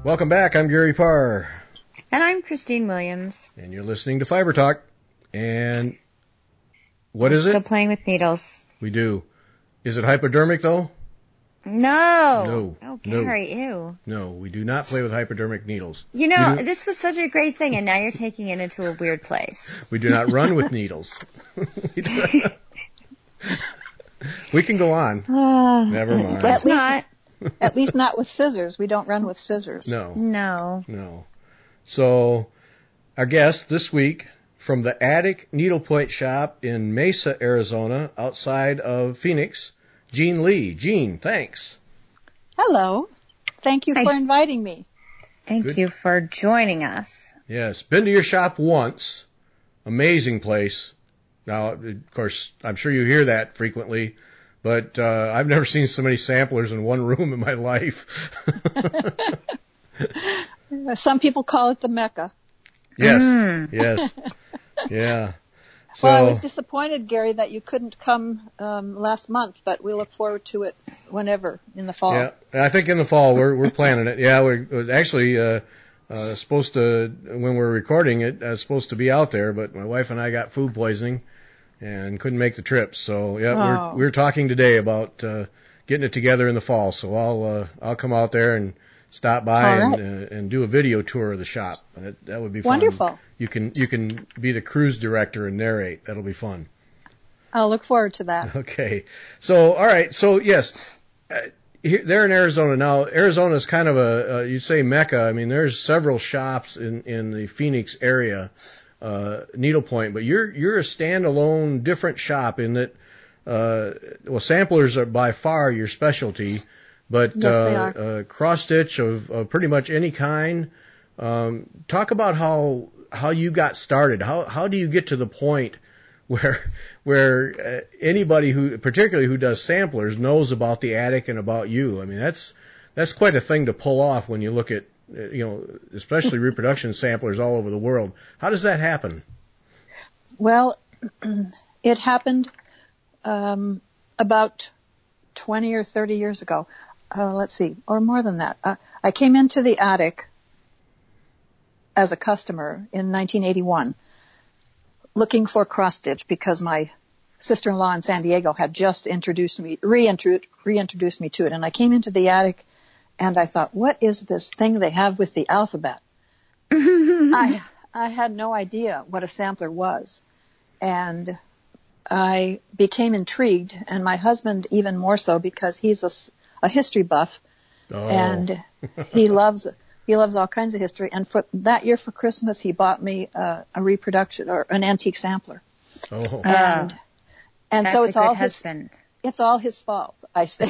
Welcome back. I'm Gary Parr. And I'm Christine Williams. And you're listening to Fiber Talk. And what is it? Still playing with needles. We do. Is it hypodermic, though? No. Oh, Gary, ew. No, we do not play with hypodermic needles. You know, this was such a great thing, and now you're taking it into a weird place. We do not run with needles. We can go on. Never mind. Let's not. At least not with scissors. We don't run with scissors. No. So, our guest this week from the Attic Needlepoint Shop in Mesa, Arizona, outside of Phoenix, Jean Lee. Jean, thanks. Hello. Thank you for inviting me. Thank you for joining us. Yes. Been to your shop once. Amazing place. Now, of course, I'm sure you hear that frequently, but I've never seen so many samplers in one room in my life. Some people call it the Mecca. Yes. Yeah. So, well, I was disappointed, Gary, that you couldn't come last month, but we look forward to it whenever in the fall. Yeah, I think in the fall we're planning it. Yeah, we're actually supposed to, when we're recording it, supposed to be out there, but my wife and I got food poisoning and couldn't make the trip. So yeah, we're talking today about getting it together in the fall. So I'll come out there and stop by and do a video tour of the shop. That would be fun. Wonderful. You can be the cruise director and narrate. That'll be fun. I'll look forward to that. Okay. So, all right. So, yes, they're in Arizona. Now, Arizona is kind of you say Mecca. I mean, there's several shops in the Phoenix area, needlepoint, but you're a standalone different shop in that, samplers are by far your specialty, but yes, they are. Cross stitch of pretty much any kind. Talk about how you got started. How do you get to the point where anybody particularly who does samplers knows about the attic and about you? I mean, that's quite a thing to pull off when you look at, especially reproduction samplers all over the world. How does that happen? Well, it happened about 20 or 30 years ago. Let's see, or more than that. I came into the attic as a customer in 1981, looking for cross stitch because my sister-in-law in San Diego had just reintroduced me to it. And I came into the attic and I thought, what is this thing they have with the alphabet? I had no idea what a sampler was. And I became intrigued, and my husband even more so because he's a history buff. Oh. And he loves all kinds of history. And for that year for Christmas, he bought me a reproduction or an antique sampler. Oh. And so it's all husband. It's all his fault, I say.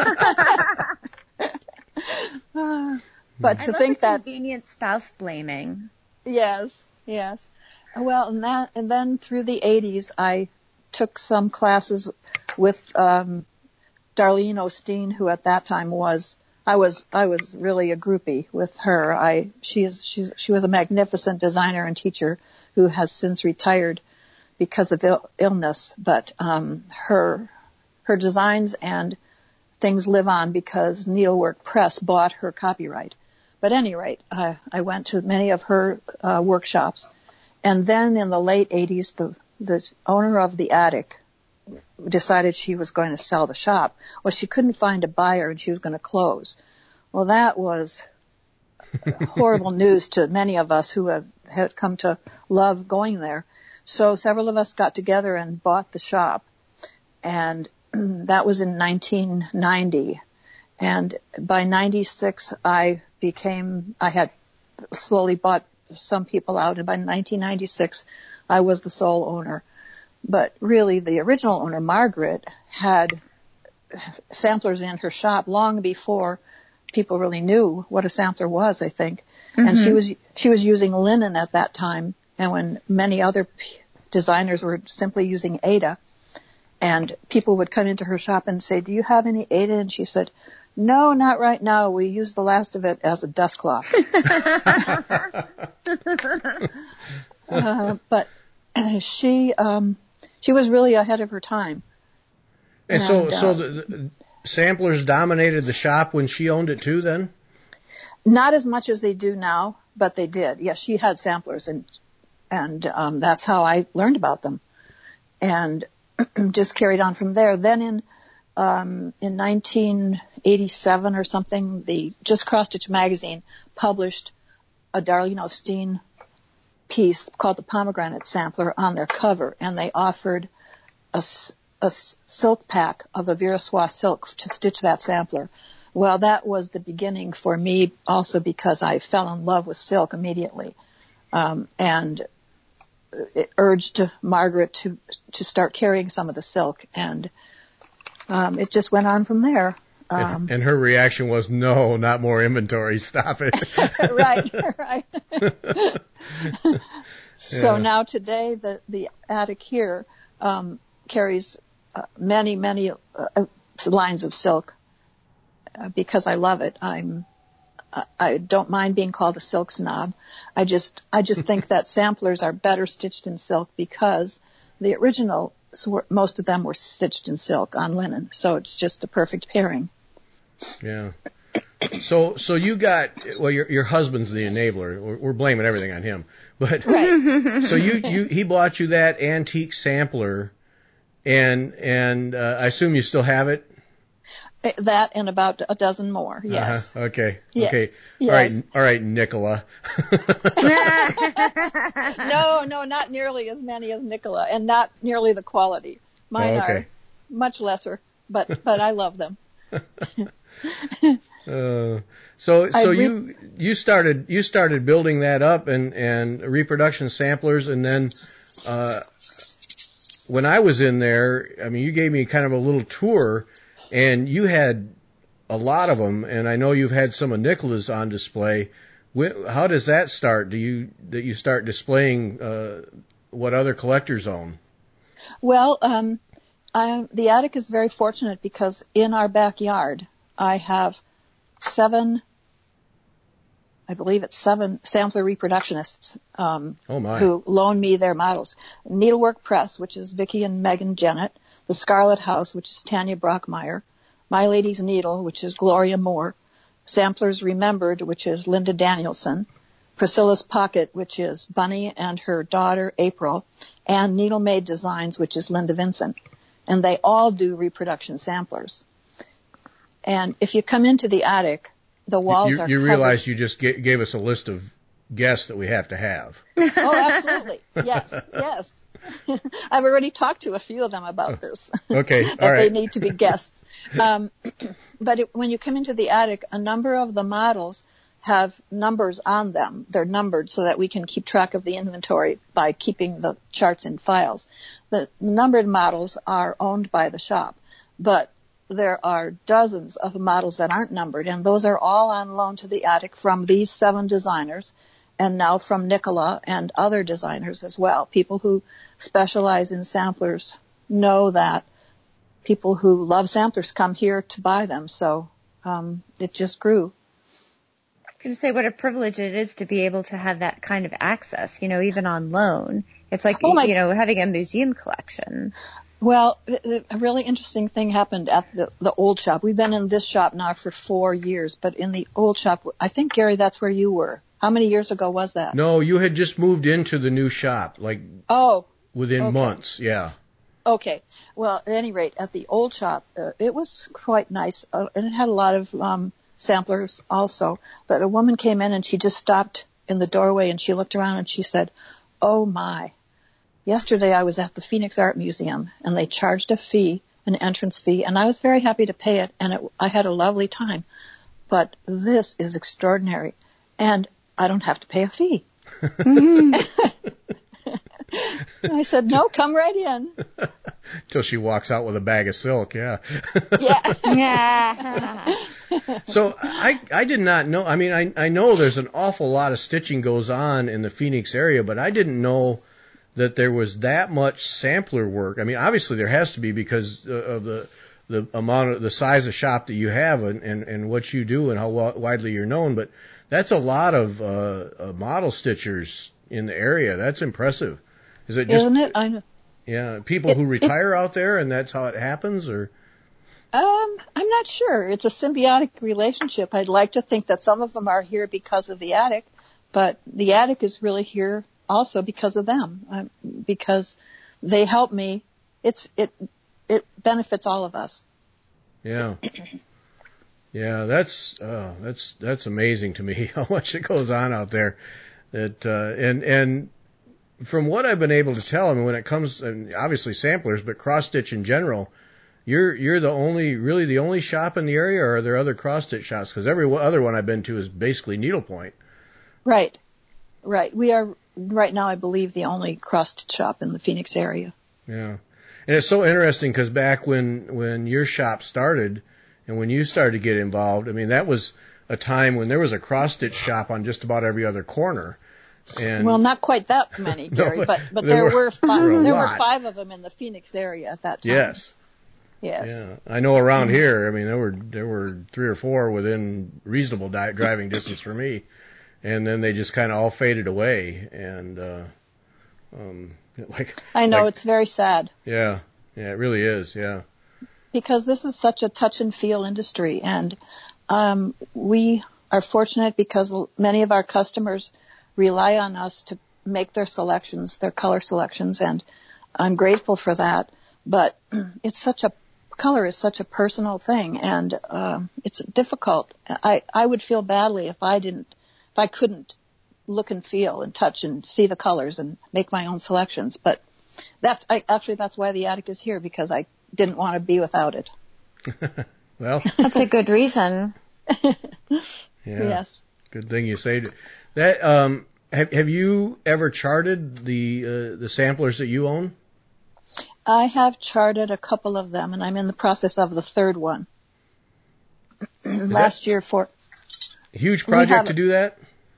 But to think that convenient spouse blaming. Yes. Well, and then through the 80s, I took some classes with Darlene Osteen, who at that time I was really a groupie with her. She was a magnificent designer and teacher who has since retired because of illness, but her designs and things live on because Needlework Press bought her copyright. But at any rate, I went to many of her workshops, and then in the late 80s, the owner of the attic decided she was going to sell the shop. Well, she couldn't find a buyer and she was going to close. Well, that was horrible news to many of us who had come to love going there. So several of us got together and bought the shop, and that was in 1990. And by 96, I had slowly bought some people out, and by 1996, I was the sole owner. But really, the original owner, Margaret, had samplers in her shop long before people really knew what a sampler was, I think. Mm-hmm. And she was using linen at that time, and when many other designers were simply using Aida, and people would come into her shop and say, "Do you have any Aida?" And she said, "No, not right now. We use the last of it as a dust cloth." But she was really ahead of her time. And so the samplers dominated the shop when she owned it too, then? Not as much as they do now, but they did. Yes, she had samplers, and that's how I learned about them, and just carried on from there. Then in 1987 or something, the Just Cross Stitch magazine published a Darlene Osteen piece called the Pomegranate Sampler on their cover, and they offered a silk pack of a Viroissois silk to stitch that sampler. Well, that was the beginning for me also because I fell in love with silk immediately, and it urged Margaret to start carrying some of the silk, and it just went on from there. And her reaction was, no, not more inventory, stop it. Right. So Yeah. now today the attic here carries many lines of silk because I love it. I don't mind being called a silk snob. I just think that samplers are better stitched in silk because the original, most of them were stitched in silk on linen, so it's just a perfect pairing. Yeah. So you got, well, your husband's the enabler. We're blaming everything on him. But Right. so he bought you that antique sampler, and I assume you still have it. That and about a dozen more. Yes. Okay. Yes. Okay. Yes. All right, Nicola. No, not nearly as many as Nicola, and not nearly the quality. Mine are much lesser, but I love them. So you started building that up and reproduction samplers, and then when I was in there, I mean, you gave me kind of a little tour, and you had a lot of them, and I know you've had some of Nicola's on display. How does that start? Do you start displaying what other collectors own? Well, the attic is very fortunate because in our backyard I have seven sampler reproductionists who loan me their models. Needlework Press, which is Vicki and Megan Jennett. The Scarlet House, which is Tanya Brockmeyer. My Lady's Needle, which is Gloria Moore. Samplers Remembered, which is Linda Danielson. Priscilla's Pocket, which is Bunny and her daughter April. And Needle Made Designs, which is Linda Vincent. And they all do reproduction samplers. And if you come into the attic, the walls are covered. You realize you just gave us a list of guests that we have to have. Oh, absolutely. Yes. I've already talked to a few of them about this. Okay, that all right. They need to be guests. But when you come into the attic, a number of the models have numbers on them. They're numbered so that we can keep track of the inventory by keeping the charts in files. The numbered models are owned by the shop, but there are dozens of models that aren't numbered, and those are all on loan to the attic from these 7 designers, and now from Nicola and other designers as well. People who specialize in samplers know that people who love samplers come here to buy them, so it just grew. I was going to say what a privilege it is to be able to have that kind of access, even on loan. It's like, having a museum collection. Well, a really interesting thing happened at the old shop. We've been in this shop now for 4 years, but in the old shop, I think, Gary, that's where you were. How many years ago was that? No, you had just moved into the new shop, within months, yeah. Okay. Well, at any rate, at the old shop, it was quite nice, and it had a lot of samplers also. But a woman came in, and she just stopped in the doorway, and she looked around, and she said, "Oh, my. Yesterday I was at the Phoenix Art Museum, and they charged a fee, an entrance fee, and I was very happy to pay it, and I had a lovely time. But this is extraordinary, and I don't have to pay a fee." I said, "No, come right in." Till she walks out with a bag of silk, yeah. Yeah. So I did not know. I mean, I know there's an awful lot of stitching goes on in the Phoenix area, but I didn't know that there was that much sampler work. I mean, obviously there has to be because of the amount of the size of shop that you have and what you do and how widely you're known. But that's a lot of model stitchers in the area. That's impressive. Is it just? Isn't it? I know. Yeah, people who retire out there, and that's how it happens, or? I'm not sure. It's a symbiotic relationship. I'd like to think that some of them are here because of the attic, but the attic is really here also because of them, because they help me. It benefits all of us. Yeah. Yeah, that's amazing to me how much it goes on out there. And from what I've been able to tell, I mean, when it comes, and obviously samplers, but cross stitch in general, you're the only shop in the area, or are there other cross stitch shops? Because every other one I've been to is basically needlepoint. Right. We are right now, I believe, the only cross stitch shop in the Phoenix area. Yeah, and it's so interesting because back when your shop started, and when you started to get involved, I mean, that was a time when there was a cross stitch shop on just about every other corner. And well, not quite that many, Gary, no, but there were five of them in the Phoenix area at that time. Yes. Yeah, I know around here. I mean, there were 3 or 4 within reasonable driving distance for me, and then they just kind of all faded away. And I know, it's very sad. Yeah, it really is. Yeah. Because this is such a touch and feel industry, and we are fortunate because many of our customers rely on us to make their selections, their color selections, and I'm grateful for that. But color is such a personal thing, and it's difficult. I would feel badly if I couldn't look and feel and touch and see the colors and make my own selections. But that's why the attic is here, because I didn't want to be without it. Well, that's a good reason. Yeah. Yes. Good thing you say that. Have you ever charted the samplers that you own? I have charted a couple of them, and I'm in the process of the third one. Last year for a huge project to do that?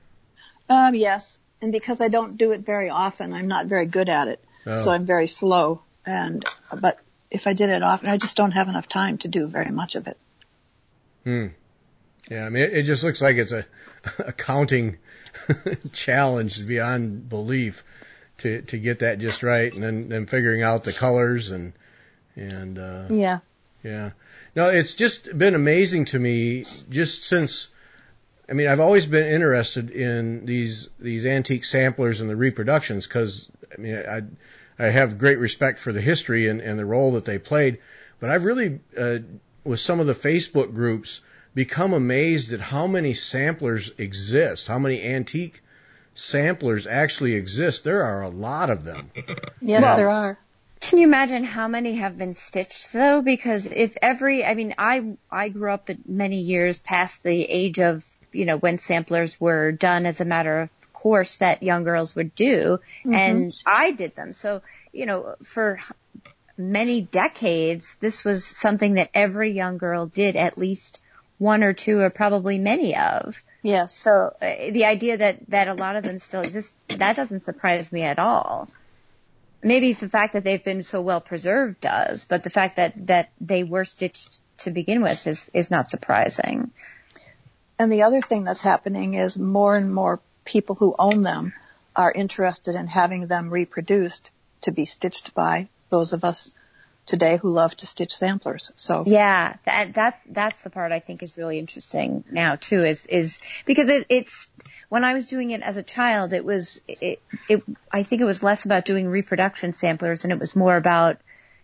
Yes, and because I don't do it very often, I'm not very good at it, so I'm very slow. But if I did it often, I just don't have enough time to do very much of it. Yeah, I mean, it just looks like it's a counting challenge beyond belief to get that just right, and then figuring out the colors and yeah. No, it's just been amazing to me just since. I mean, I've always been interested in these antique samplers and the reproductions because, I mean, I have great respect for the history and the role that they played, but I've really, with some of the Facebook groups, become amazed at how many samplers exist, how many antique samplers actually exist. There are a lot of them. Yes, there are. Can you imagine how many have been stitched, though? Because I grew up many years past the age of, when samplers were done as a matter of course that young girls would do, and I did them. So, for many decades, this was something that every young girl did at least one or two, or probably many of. Yes. So the idea that a lot of them still exist, that doesn't surprise me at all. Maybe the fact that they've been so well preserved does, but the fact that they were stitched to begin with is not surprising. And the other thing that's happening is more and more people who own them are interested in having them reproduced to be stitched by those of us today who love to stitch samplers. So yeah, that's the part I think is really interesting now too, is because it's when I was doing it as a child, I think it was less about doing reproduction samplers, and it was more about,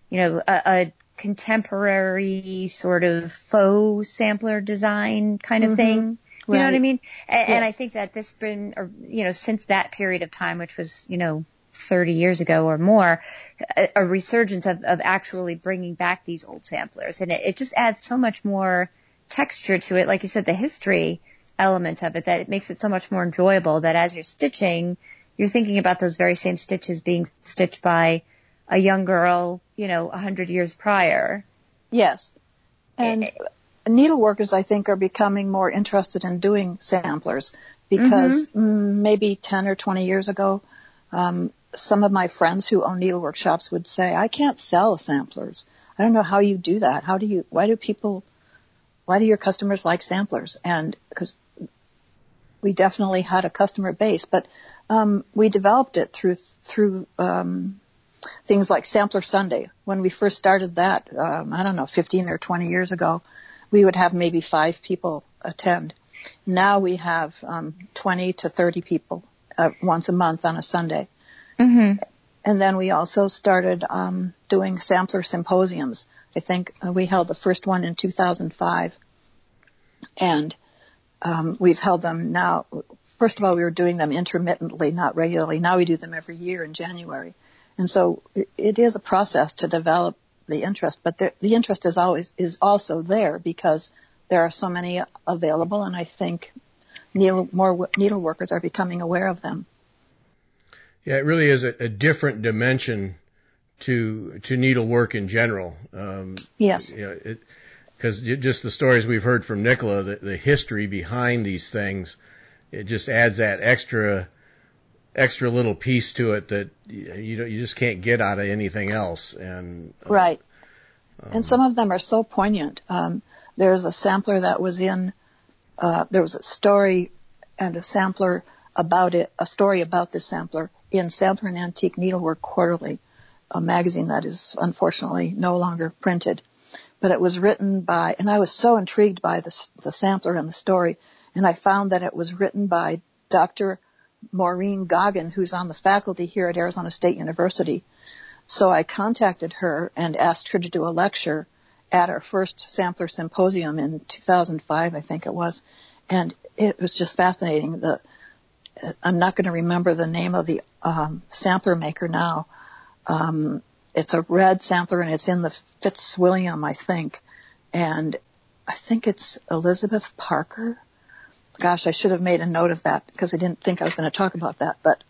a contemporary sort of faux sampler design kind of thing. You know what I mean? And I think that this been, since that period of time, which was, 30 years ago or more, a resurgence of actually bringing back these old samplers. And it just adds so much more texture to it. Like you said, the history element of it, that it makes it so much more enjoyable, that as you're stitching, you're thinking about those very same stitches being stitched by a young girl, 100 years prior. Yes. And needleworkers, I think, are becoming more interested in doing samplers because maybe 10 or 20 years ago, some of my friends who own needlework shops would say, I can't sell samplers. I don't know how you do that. Why do your customers like samplers? And because we definitely had a customer base, but we developed it through things like Sampler Sunday. When we first started that, 15 or 20 years ago, we would have maybe 5 people attend. Now we have 20 to 30 people once a month on a Sunday. Mm-hmm. And then we also started doing sampler symposiums. I think we held the first one in 2005. And we've held them now. First of all, we were doing them intermittently, not regularly. Now we do them every year in January. And so it is a process to develop the interest, but the interest is also there because there are so many available, and I think more needleworkers are becoming aware of them. Yeah, it really is a different dimension to needlework in general. Yes. Because just the stories we've heard from Nicola, the history behind these things, it just adds that extra little piece to it that you just can't get out of anything else. And right. And some of them are so poignant. There's a sampler that was in. There was a story and a sampler about it. A story about this sampler in Sampler and Antique Needlework Quarterly, a magazine that is unfortunately no longer printed. But it was written by, and I was so intrigued by the sampler and the story, and I found that it was written by Dr. Maureen Goggin, who's on the faculty here at Arizona State University. So I contacted her and asked her to do a lecture at our first sampler symposium in 2005, I think it was, and it was just fascinating. I'm not going to remember the name of the sampler maker now. It's a red sampler, and it's in the Fitzwilliam, I think. And I think it's Elizabeth Parker. Gosh, I should have made a note of that because I didn't think I was going to talk about that. But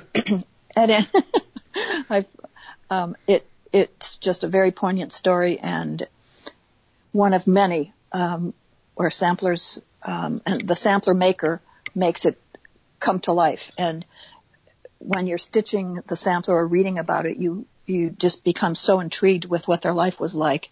it's just a very poignant story and one of many where samplers and the sampler maker makes it come to life. And when you're stitching the sampler or reading about it, you just become so intrigued with what their life was like.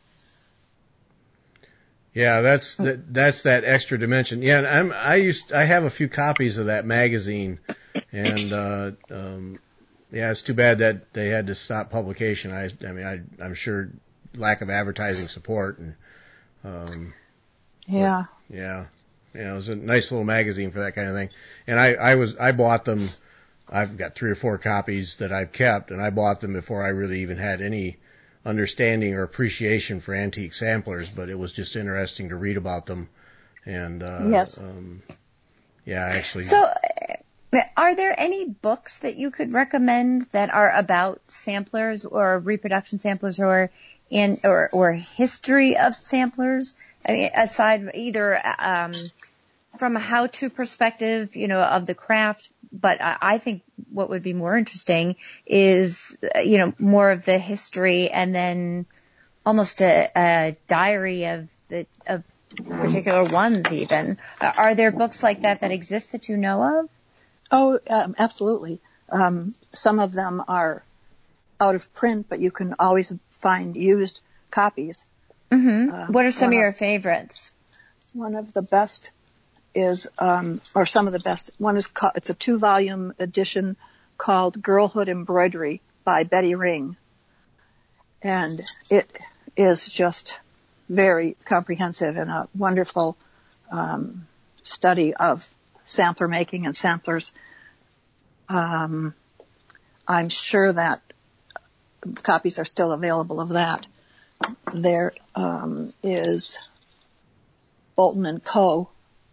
Yeah, that's that extra dimension. Yeah, and I have a few copies of that magazine, and yeah, it's too bad that they had to stop publication. I'm sure lack of advertising support and yeah. It was a nice little magazine for that kind of thing. And I bought them. I've got 3 or 4 copies that I've kept, and I bought them before I really even had any understanding or appreciation for antique samplers, but it was just interesting to read about them. And yes. Yeah, actually. So, are there any books that you could recommend that are about samplers or reproduction samplers or history of samplers? I mean, aside either from a how-to perspective, of the craft, but I think what would be more interesting is, more of the history and then almost a diary of particular ones even. Are there books like that exist that you know of? Oh, absolutely. Some of them are out of print, but you can always find used copies. Mm-hmm. What are some of your favorites? One of the best is, or some of the best, one is called, it's a 2-volume edition called Girlhood Embroidery by Betty Ring. And it is just very comprehensive and a wonderful study of sampler making and samplers. I'm sure that copies are still available of that. There is Bolton and Co.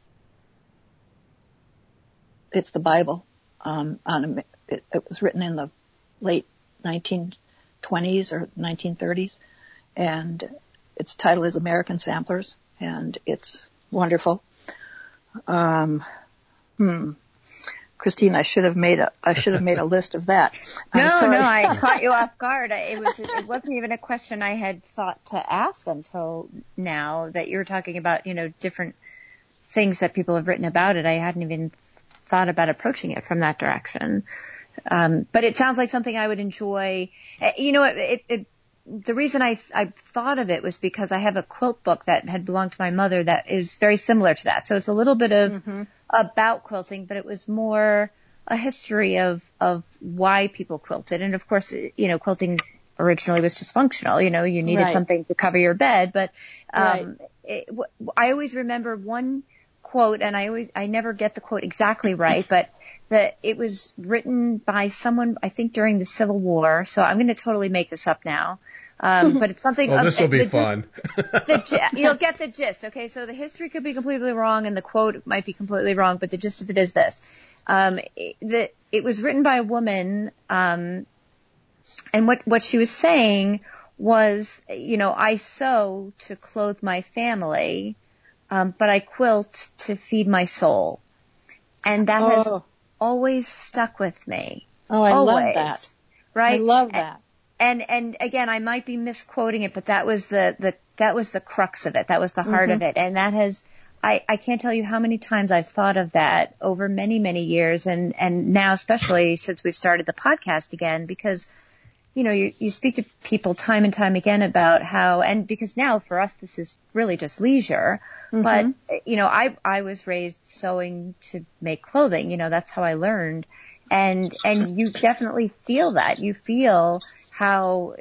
It's the Bible. It was written in the late 1920s or 1930s, and its title is American Samplers, and it's wonderful. Christine, I should have made a list of that. No, I caught you off guard. It wasn't even a question I had thought to ask until now that you were talking about, different things that people have written about it. I hadn't even thought about approaching it from that direction. But it sounds like something I would enjoy. The reason I thought of it was because I have a quilt book that had belonged to my mother that is very similar to that. So it's a little bit of about quilting, but it was more a history of why people quilted. And of course, quilting originally was just functional. You needed Right. something to cover your bed. But Right. I always remember one quote, and I never get the quote exactly right, but it was written by someone, I think, during the Civil War. So I'm going to totally make this up now. But it's something. Oh, this will be fun. You'll get the gist. Okay. So the history could be completely wrong and the quote might be completely wrong, but the gist of it is this. It was written by a woman, and what she was saying was, I sew to clothe my family, but I quilt to feed my soul. And that has always stuck with me. Oh, I always, love that. Right? I love that. And again, I might be misquoting it, but that was the crux of it. That was the heart of it. And that has, I can't tell you how many times I've thought of that over many, many years. And now, especially since we've started the podcast again, because, you speak to people time and time again about how, and because now for us, this is really just leisure, but, I was raised sewing to make clothing, that's how I learned. And you definitely feel that. You feel how,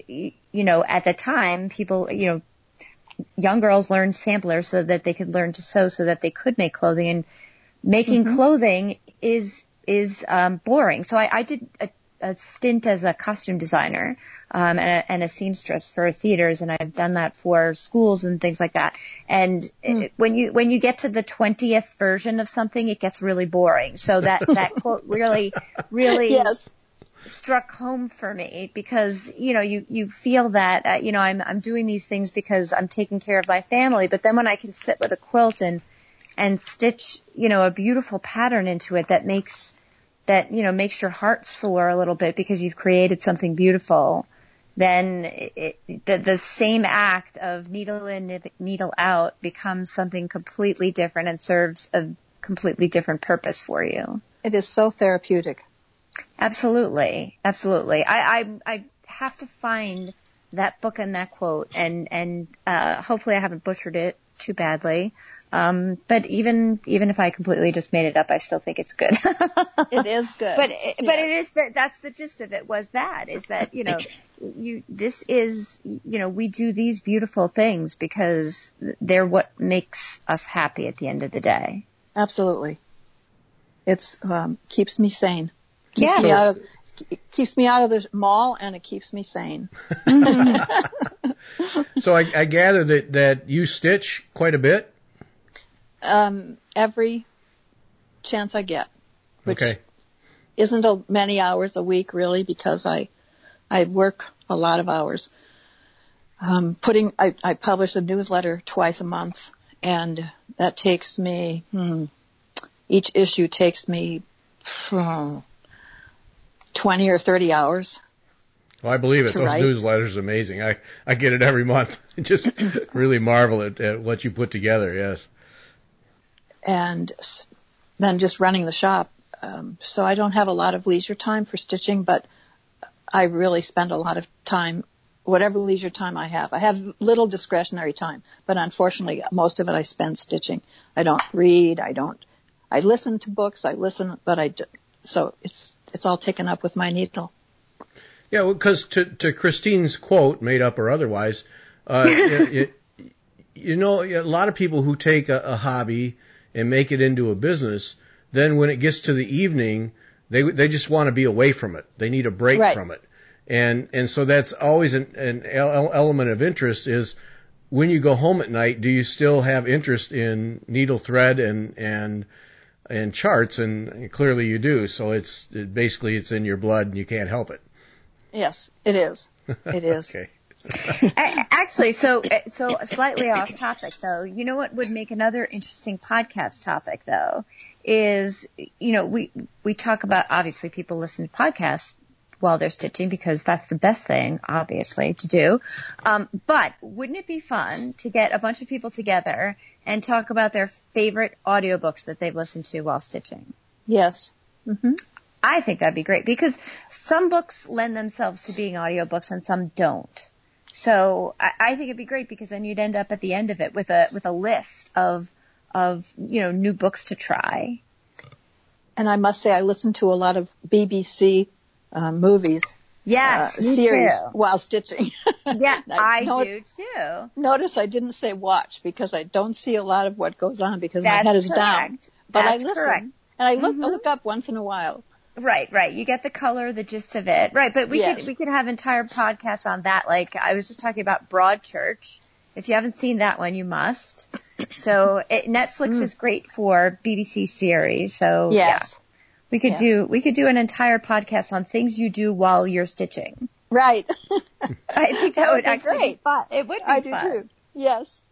at the time people, young girls learned samplers so that they could learn to sew so that they could make clothing, and making clothing is boring. So I did a stint as a costume designer, and a seamstress for theaters. And I've done that for schools and things like that. And when you get to the 20th version of something, it gets really boring. So that quote really Yes. struck home for me, because, you feel that, I'm doing these things because I'm taking care of my family. But then when I can sit with a quilt and stitch, a beautiful pattern into it that makes your heart soar a little bit because you've created something beautiful, then the same act of needle in, needle out becomes something completely different and serves a completely different purpose for you. It is so therapeutic. Absolutely. Absolutely. I have to find that book and that quote, and hopefully I haven't butchered it too badly. But even if I completely just made it up, I still think it's good. It is good. But it is that's the gist of it, is that, we do these beautiful things because they're what makes us happy at the end of the day. Absolutely. It's, keeps me sane. Yeah. Keeps me out of the mall, and it keeps me sane. So I gather that you stitch quite a bit? Every chance I get, which okay. isn't many hours a week really, because I work a lot of hours. I publish a newsletter twice a month, and that takes me, each issue takes me 20 or 30 hours. Well, I believe it. Those write. newsletters are amazing. I get it every month. Just really marvel at what you put together. Yes. And then just running the shop. So I don't have a lot of leisure time for stitching, but I really spend a lot of time, whatever leisure time I have. I have little discretionary time, but unfortunately most of it I spend stitching. I don't read. I listen to books. So it's all taken up with my needle. Yeah, well, because to Christine's quote, made up or otherwise, a lot of people who take a hobby and make it into a business, then when it gets to the evening, they just want to be away from it. They need a break from it. And so that's always an element of interest is when you go home at night, do you still have interest in needle thread and charts? And clearly you do. So basically it's in your blood and you can't help it. Yes, it is. It is. Okay. Actually, so slightly off topic though, you know what would make another interesting podcast topic though is, we talk about, obviously people listen to podcasts while they're stitching because that's the best thing, obviously, to do. But wouldn't it be fun to get a bunch of people together and talk about their favorite audiobooks that they've listened to while stitching? Yes. Mm-hmm. I think that'd be great because some books lend themselves to being audiobooks and some don't. So I think it'd be great because then you'd end up at the end of it with a list of new books to try. And I must say, I listen to a lot of BBC movies. Yes, me series too. while stitching. Yeah, I do too. Notice I didn't say watch because I don't see a lot of what goes on because That's my head is correct. down. But That's I listen. correct. And I look up once in a while. Right. You get the color, the gist of it. Right, but we could have entire podcasts on that. Like I was just talking about Broadchurch. If you haven't seen that one, you must. So Netflix is great for BBC series. So yes. We could do an entire podcast on things you do while you're stitching. Right. I think that would actually great. be fun. It would be I fun. do too. Yes.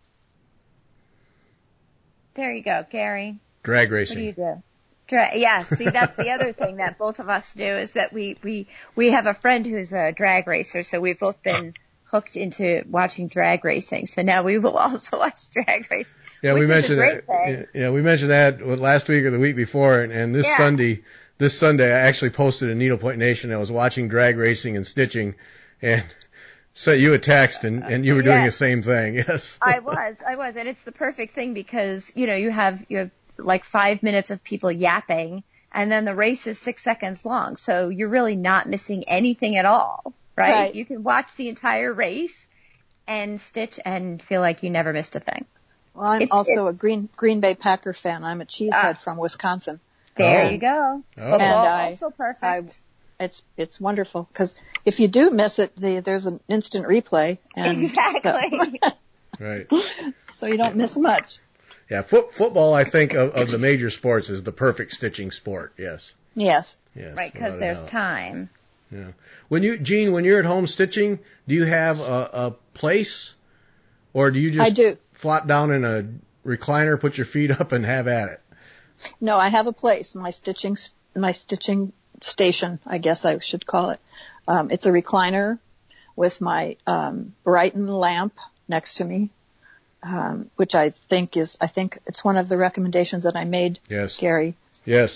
There you go, Gary. Drag racing. What do you do? See, that's the other thing that both of us do is that we have a friend who's a drag racer, so we've both been hooked into watching drag racing. So now we will also watch drag racing. Yeah, which we is mentioned a great that. thing. Yeah, we mentioned that last week or the week before, and this Sunday, I actually posted a Needlepoint Nation. I was watching drag racing and stitching, and sent you a text, and you were doing the same thing. Yes, I was, and it's the perfect thing because you have like 5 minutes of people yapping, and then the race is 6 seconds long, so you're really not missing anything at all, right? You can watch the entire race and stitch and feel like you never missed a thing. Well, I'm also a Green Bay Packer fan. I'm a cheesehead from Wisconsin. There you go. Football, and also perfect. It's wonderful because if you do miss it, there's an instant replay. And exactly. Right. So you don't miss much. Yeah, football, I think, of the major sports is the perfect stitching sport. Yes. Yes. Right, because there's time. Yeah. Jean, when you're at home stitching, do you have a place, or do you just flop down in a recliner, put your feet up, and have at it? No, I have a place. My stitching station, I guess I should call it. It's a recliner with my Brighton lamp next to me, which I think it's one of the recommendations that I made, Gary. Yes.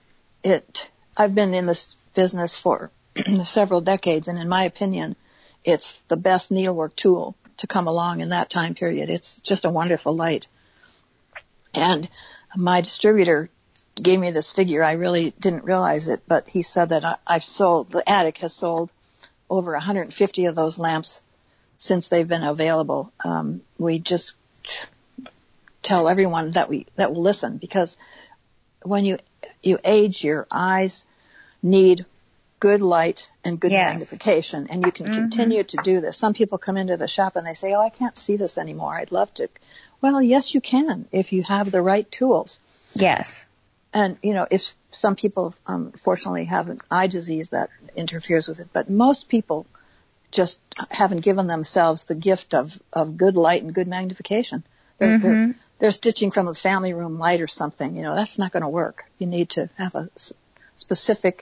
I've been in this business for several decades, and in my opinion, it's the best needlework tool to come along in that time period. It's just a wonderful light. And my distributor gave me this figure. I really didn't realize it, but he said that the attic has sold over 150 of those lamps since they've been available. We just tell everyone that will listen, because when you age, your eyes need good light and good magnification, and you can continue to do this. Some people come into the shop and they say, "Oh, I can't see this anymore. I'd love to." Well, yes, you can if you have the right tools. Yes. And, if some people, fortunately, have an eye disease that interferes with it, but most people just haven't given themselves the gift of good light and good magnification. They're stitching from a family room light or something. That's not going to work. You need to have a specific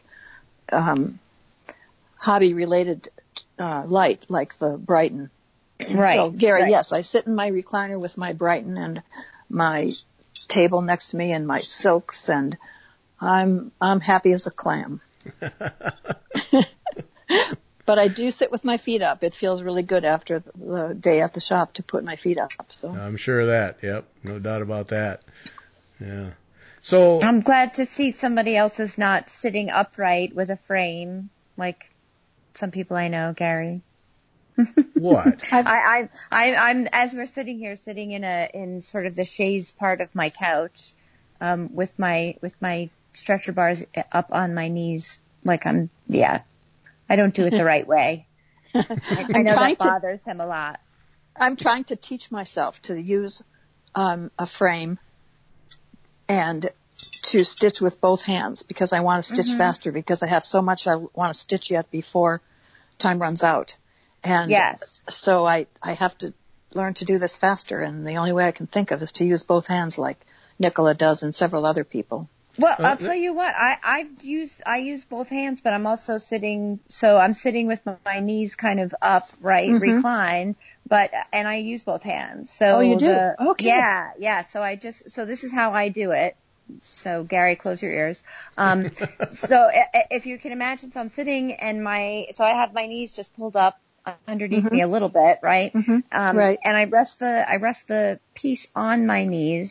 hobby-related light, like the Brighton. Right. So, Gary, yes, I sit in my recliner with my Brighton and my table next to me and my silks, and I'm happy as a clam. But I do sit with my feet up. It feels really good after the day at the shop to put my feet up. So I'm sure of that. Yep, no doubt about that. Yeah. So I'm glad to see somebody else is not sitting upright with a frame like some people I know, Gary. What? I'm as we're sitting here, sitting in sort of the chaise part of my couch, with my stretcher bars up on my knees, like I don't do it the right way. I know that bothers him a lot. I'm trying to teach myself to use a frame and to stitch with both hands, because I want to stitch faster, because I have so much I want to stitch yet before time runs out. And so I have to learn to do this faster, and the only way I can think of is to use both hands like Nicola does and several other people. Well, I'll tell you what, I use both hands, but I'm also sitting with my knees kind of up, right, recline, and I use both hands. So you do? Okay. Yeah. So this is how I do it. So Gary, close your ears. So if you can imagine, so I'm sitting and I have my knees just pulled up underneath me a little bit, right? Right. And I rest the piece on my knees,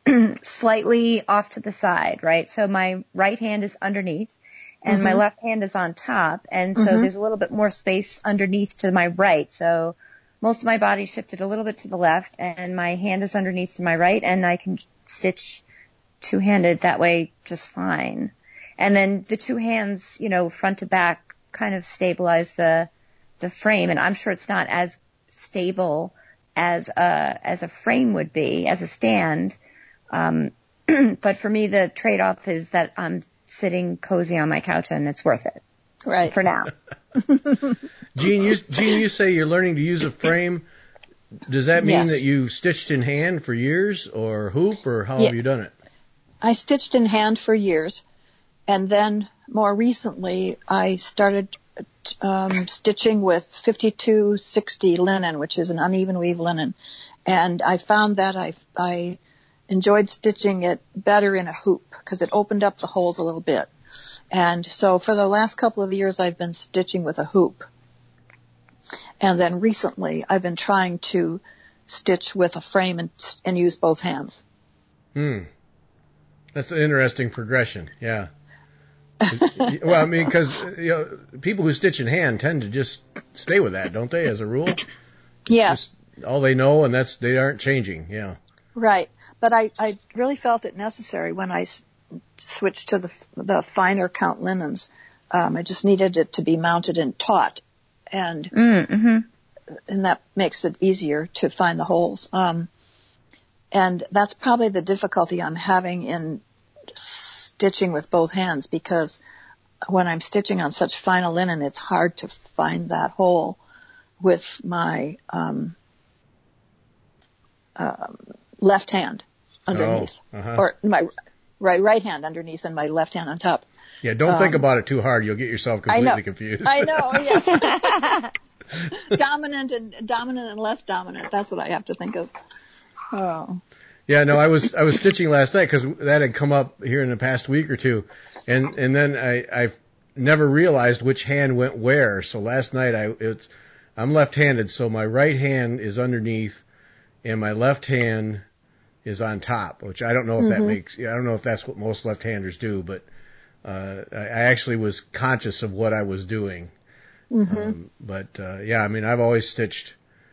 slightly off to the side, right? So my right hand is underneath and my left hand is on top. And so there's a little bit more space underneath to my right. So most of my body shifted a little bit to the left and my hand is underneath to my right and I can stitch two-handed that way just fine. And then the two hands, front to back kind of stabilize the frame. And I'm sure it's not as stable as a frame would be, as a stand. But for me, the trade-off is that I'm sitting cozy on my couch and it's worth it. Right. For now. Jean, you say you're learning to use a frame. Does that mean Yes. that you stitched in hand for years or hoop, or how have you done it? I stitched in hand for years, and then more recently I started stitching with 5260 linen, which is an uneven weave linen, and I found that I enjoyed stitching it better in a hoop because it opened up the holes a little bit. And so for the last couple of years I've been stitching with a hoop. And then recently I've been trying to stitch with a frame and use both hands. That's an interesting progression. Yeah. Well, I mean, because people who stitch in hand tend to just stay with that, don't they? As a rule. Yes. Just all they know, and they aren't changing. Yeah. Right. But I really felt it necessary when I switched to the finer count linens. I just needed it to be mounted and taut, and that makes it easier to find the holes. And that's probably the difficulty I'm having in stitching with both hands, because when I'm stitching on such fine linen, it's hard to find that hole with my left hand underneath, or my right hand underneath and my left hand on top. Yeah, don't think about it too hard. You'll get yourself completely confused. I know, yes. Dominant and less dominant. That's what I have to think of. Oh. Yeah, no, I was stitching last night because that had come up here in the past week or two, and then I've never realized which hand went where. So last night I'm left-handed, so my right hand is underneath, and my left hand is on top, which I don't know if that makes. I don't know if that's what most left-handers do, but I actually was conscious of what I was doing. Yeah, I mean, I've always stitched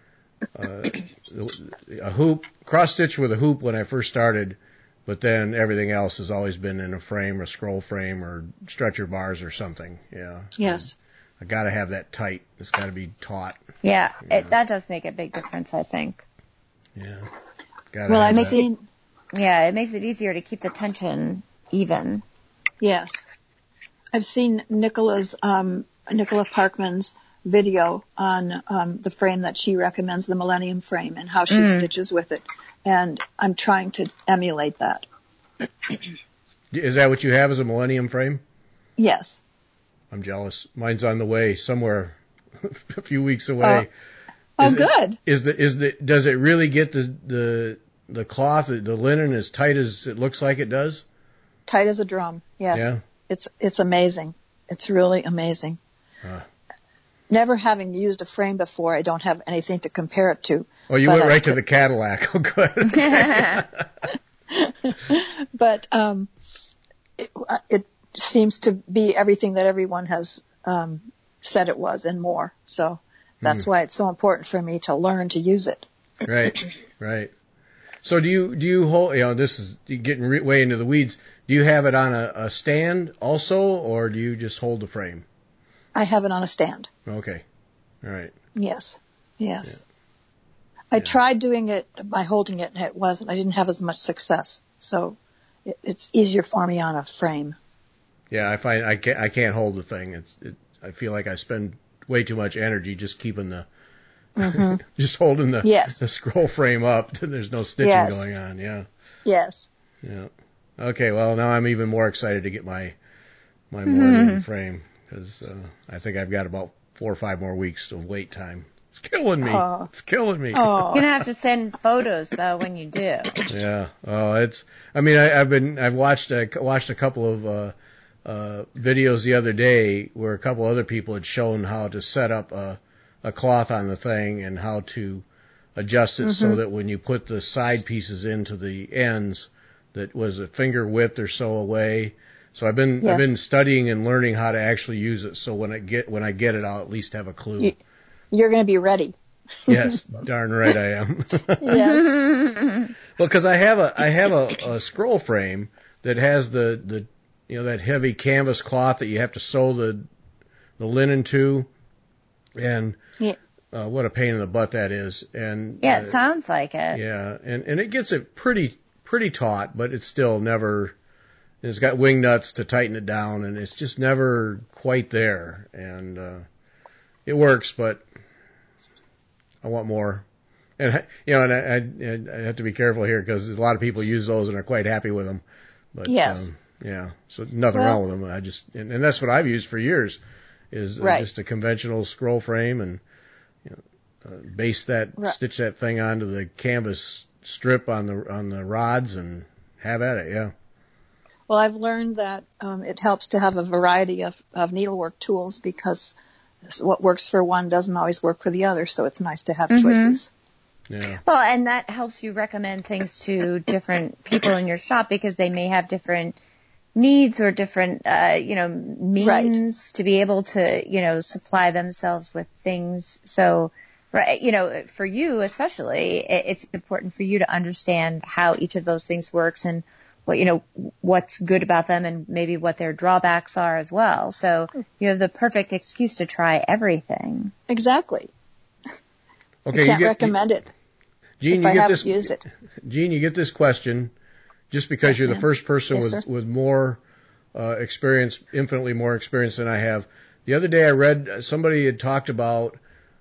a hoop, cross stitch with a hoop when I first started, but then everything else has always been in a frame, or scroll frame, or stretcher bars or something. Yeah. Yes. I got to have that tight. It's got to be taut. Yeah, that does make a big difference, I think. Yeah. Well, I've seen. Yeah, it makes it easier to keep the tension even. Yes, I've seen Nicola Parkman's video on the frame that she recommends, the Millennium frame, and how she stitches with it, and I'm trying to emulate that. Is that what you have as a Millennium frame? Yes. I'm jealous. Mine's on the way somewhere, a few weeks away. Good. Does it really get the cloth, the linen, as tight as it looks like it does? Tight as a drum. Yes. Yeah. It's amazing. It's really amazing. Never having used a frame before, I don't have anything to compare it to. Oh, you went right to the Cadillac. Oh, good. But it seems to be everything that everyone has said it was and more. So that's why it's so important for me to learn to use it. Right. So do you hold? This is getting way into the weeds. Do you have it on a stand also, or do you just hold the frame? I have it on a stand. Okay. All right. Yes. Yeah. I tried doing it by holding it, and I didn't have as much success. So it's easier for me on a frame. Yeah, I find I can't hold the thing. I feel like I spend way too much energy just keeping the just holding the scroll frame up. There's no stitching going on. Yeah. Yes. Yeah. Okay. Well, now I'm even more excited to get my Millennium frame, because I think I've got about 4 or 5 more weeks of wait time. It's killing me. It's killing me. You're gonna have to send photos though when you do. Yeah. Oh, I mean, I've watched a couple of videos the other day where a couple other people had shown how to set up a cloth on the thing and how to adjust it so that when you put the side pieces into the ends, that was a finger width or so away. So I've been studying and learning how to actually use it. So when I get it, I'll at least have a clue. You're going to be ready. Yes, darn right I am. Yes. Well, because I have a scroll frame that has the that heavy canvas cloth that you have to sew the linen to, and what a pain in the butt that is. And it sounds like it. Yeah, and it gets it pretty taut, but it's still never. It's got wing nuts to tighten it down, and it's just never quite there. And it works, but I want more. And and I have to be careful here because a lot of people use those and are quite happy with them. But yes. So nothing wrong with them. I just and that's what I've used for years is just a conventional scroll frame and stitch that thing onto the canvas strip on the rods and have at it. Yeah. Well, I've learned that it helps to have a variety of needlework tools because what works for one doesn't always work for the other, so it's nice to have choices. Yeah. Well, and that helps you recommend things to different people in your shop because they may have different needs or different, means to be able to, supply themselves with things. So, for you especially, it's important for you to understand how each of those things works and what's good about them and maybe what their drawbacks are as well. So you have the perfect excuse to try everything. Exactly. Okay, I can't recommend it. Gene, if I haven't used it. Gene, you get this question just because you're the first person with more experience, infinitely more experience than I have. The other day I read somebody had talked about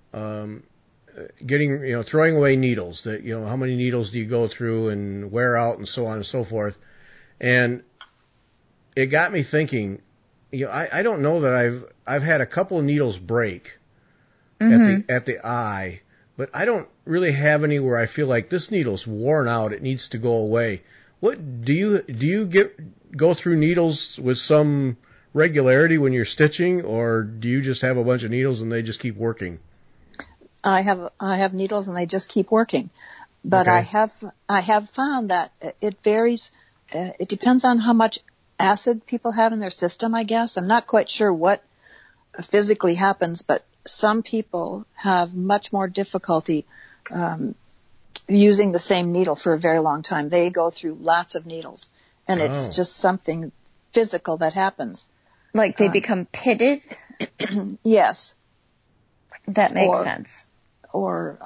throwing away needles, that how many needles do you go through and wear out and so on and so forth. And it got me thinking, I don't know that I've had a couple of needles break at the eye, but I don't really have any where I feel like this needle's worn out, it needs to go away. What do you go through needles with some regularity when you're stitching, or do you just have a bunch of needles and they just keep working? I have needles and they just keep working. But okay. I have found that it varies. It depends on how much acid people have in their system, I guess. I'm not quite sure what physically happens, but some people have much more difficulty using the same needle for a very long time. They go through lots of needles, and it's just something physical that happens. Like they become pitted? Yes. That makes sense. Or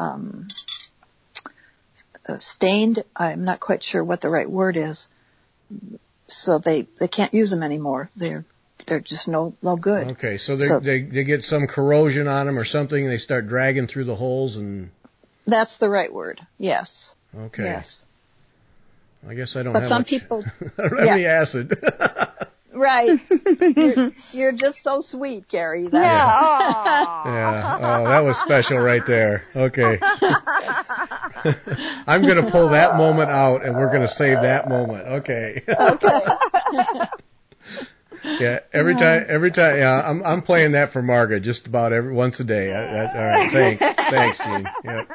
stained. I'm not quite sure what the right word is. So they can't use them anymore. They're just no good. Okay, so they get some corrosion on them or something, and they start dragging through the holes and. That's the right word. Yes. Okay. Yes. I guess I don't but have some much. People, I don't have any acid. Right. You're just so sweet, Carrie. Yeah. Oh, that was special right there. Okay. I'm going to pull that moment out, and we're going to save that moment. Okay. Okay. Yeah. Every time. Yeah. I'm playing that for Margaret just about once a day. All right. Thanks, Gene. Yep.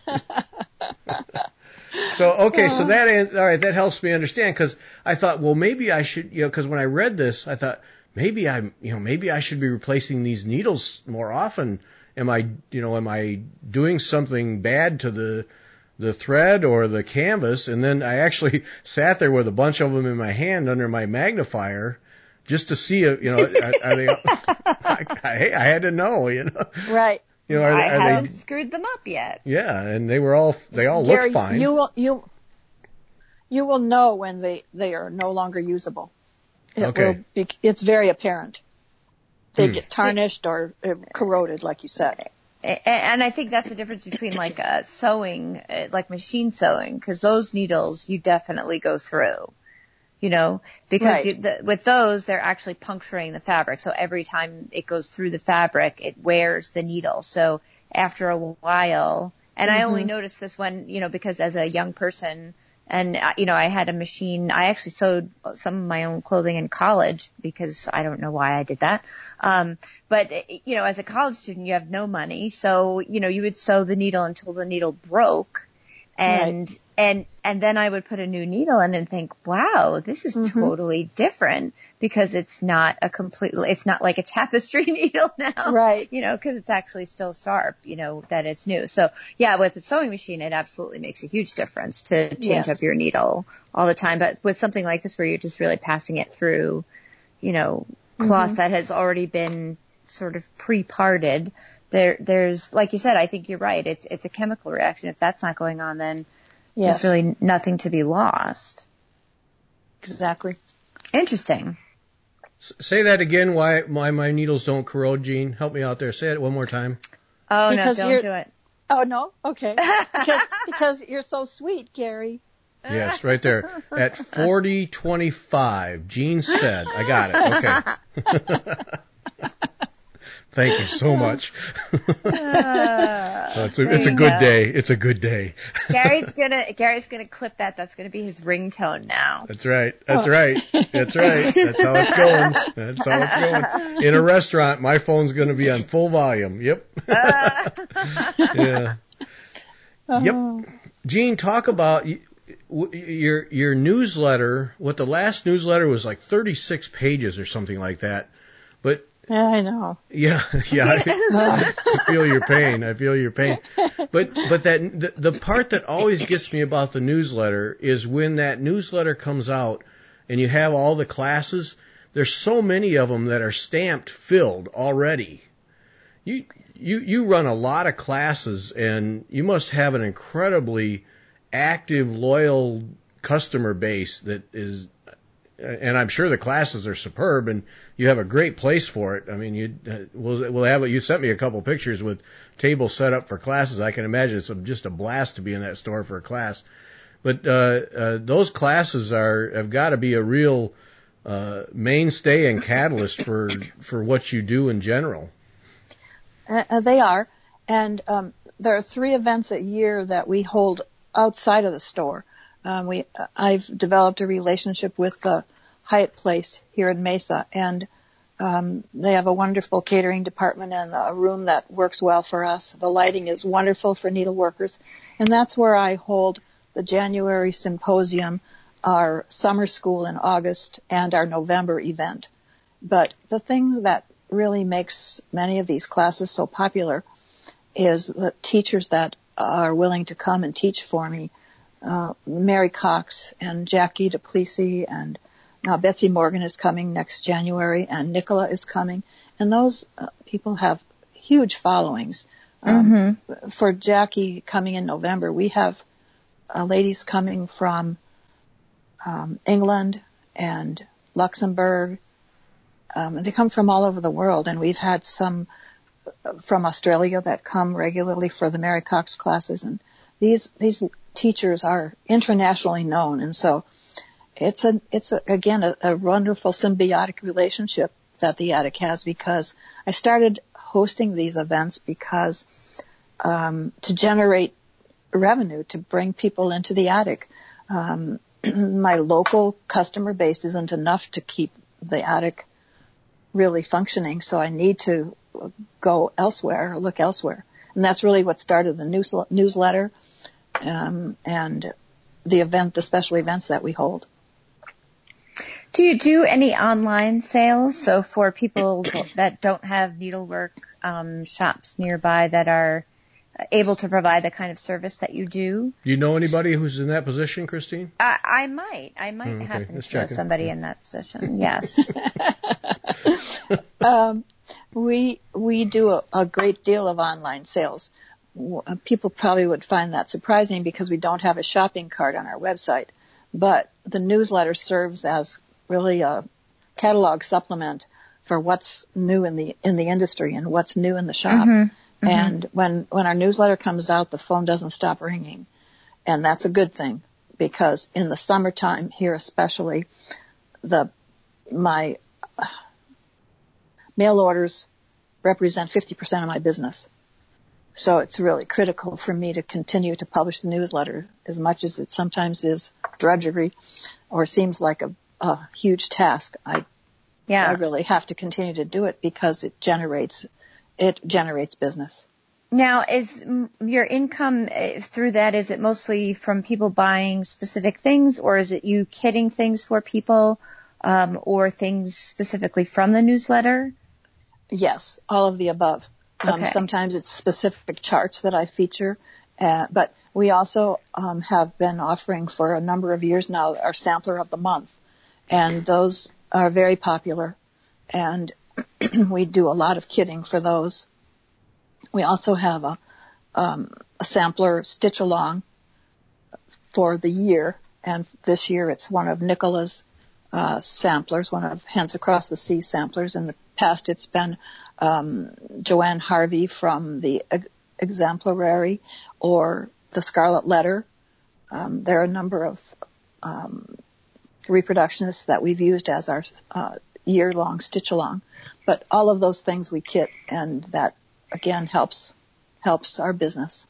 So that helps me understand, because I thought, well, maybe I should, because when I read this, I thought maybe I should be replacing these needles more often. Am I doing something bad to the thread or the canvas? And then I actually sat there with a bunch of them in my hand under my magnifier just to see I had to know, Right. I haven't screwed them up yet. Yeah, and they all Gary, look fine. You will know when they are no longer usable. It's very apparent. They get tarnished or corroded, like you said. And I think that's the difference between like sewing, like machine sewing, because those needles you definitely go through. Because right. with those, they're actually puncturing the fabric. So every time it goes through the fabric, it wears the needle. So after a while, and I only noticed this when, because as a young person, and, I had a machine, I actually sewed some of my own clothing in college because I don't know why I did that. But, as a college student, you have no money. So, you would sew the needle until the needle broke. and then I would put a new needle in and think, wow, this is totally different, because it's not it's not like a tapestry needle now, right? Because it's actually still sharp, that it's new. So yeah, with the sewing machine, it absolutely makes a huge difference to change up your needle all the time. But with something like this, where you're just really passing it through, cloth that has already been sort of pre-parted, there's, like you said, I think you're right. It's a chemical reaction. If that's not going on, then there's really nothing to be lost. Exactly. Interesting. Say that again. Why my needles don't corrode, Jean? Help me out there. Say it one more time. Oh, because no, don't do it. Oh, no? Okay. Because you're so sweet, Gary. Yes, right there. At 40:25, Jean said. I got it. Okay. Thank you so much. It's a good day. It's a good day. Gary's gonna clip that. That's gonna be his ringtone now. That's right. That's right. That's right. That's how it's going. That's how it's going. In a restaurant, my phone's gonna be on full volume. Yep. Yeah. Yep. Jean, talk about your newsletter. What the last newsletter was, like 36 pages or something like that. But yeah, I know. Yeah. I feel your pain. But that the part that always gets me about the newsletter is when that newsletter comes out and you have all the classes. There's so many of them that are stamped filled already. You run a lot of classes, and you must have an incredibly active, loyal customer base that is. And I'm sure the classes are superb, and you have a great place for it. I mean, we'll have it. You sent me a couple pictures with tables set up for classes. I can imagine it's just a blast to be in that store for a class. But those classes have got to be a real mainstay and catalyst for what you do in general. They are, and there are 3 events a year that we hold outside of the store. I've developed a relationship with the Hyatt Place here in Mesa, and they have a wonderful catering department and a room that works well for us. The lighting is wonderful for needleworkers, and that's where I hold the January symposium, our summer school in August, and our November event. But the thing that really makes many of these classes so popular is the teachers that are willing to come and teach for me. Mary Cox and Jackie DePlessis, and now Betsy Morgan is coming next January, and Nicola is coming. And those people have huge followings. For Jackie coming in November, we have ladies coming from England and Luxembourg. They come from all over the world, and we've had some from Australia that come regularly for the Mary Cox classes. And these teachers are internationally known, and so it's again a wonderful symbiotic relationship that the attic has, because I started hosting these events because to generate revenue, to bring people into the attic. My local customer base isn't enough to keep the attic really functioning, so I need to go elsewhere, look elsewhere. And that's really what started the newsletter and the special events that we hold. Do you do any online sales? So for people that don't have needlework shops nearby that are able to provide the kind of service that you do? Do you know anybody who's in that position, Christine? I might happen to know somebody in that position. Yes. We do a great deal of online sales. People probably would find that surprising because we don't have a shopping cart on our website, but the newsletter serves as really a catalog supplement for what's new in the industry and what's new in the shop. And when our newsletter comes out, the phone doesn't stop ringing, and that's a good thing, because in the summertime here especially, my mail orders represent 50% of my business. So it's really critical for me to continue to publish the newsletter, as much as it sometimes is drudgery or seems like a huge task. I really have to continue to do it because it generates business. Now, is your income through that, is it mostly from people buying specific things, or is it you kitting things for people, or things specifically from the newsletter? Yes, all of the above. Okay. Sometimes it's specific charts that I feature, but we also have been offering for a number of years now our Sampler of the Month, and those are very popular, and we do a lot of kitting for those. We also have a sampler stitch along for the year, and this year it's one of Nicola's samplers, one of Hands Across the Sea samplers. In the past it's been Joanne Harvey from the Exemplary or the Scarlet Letter. There are a number of reproductionists that we've used as our year-long stitch along, but all of those things we kit, and that again helps our business.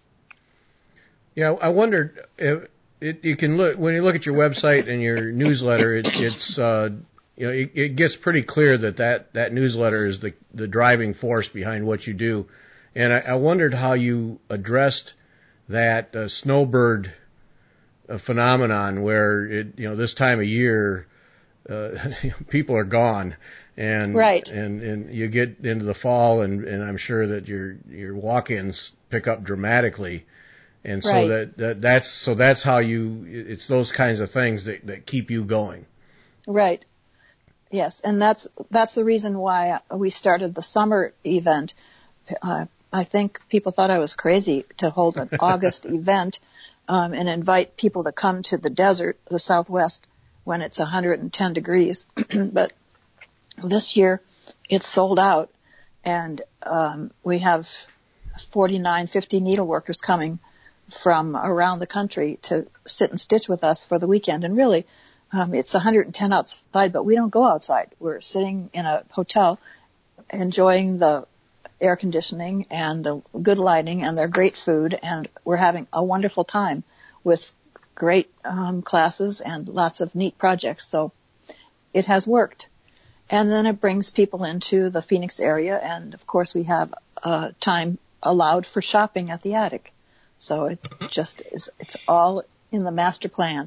Yeah, I wondered if you can look when you look at your website and your newsletter. It's it gets pretty clear that newsletter is the driving force behind what you do, and I wondered how you addressed that snowbird phenomenon where this time of year people are gone. And, right. and you get into the fall and I'm sure that your walk-ins pick up dramatically. And so right. that's how it's those kinds of things that keep you going. Right. Yes. And that's the reason why we started the summer event. I think people thought I was crazy to hold an August event, and invite people to come to the desert, the Southwest, when it's 110 degrees. But this year, it's sold out, and we have 50 needleworkers coming from around the country to sit and stitch with us for the weekend. And really, it's 110 outside, but we don't go outside. We're sitting in a hotel, enjoying the air conditioning and the good lighting and their great food, and we're having a wonderful time with great classes and lots of neat projects. So it has worked. And then it brings people into the Phoenix area, and of course we have time allowed for shopping at the attic. So it just is, it's all in the master plan.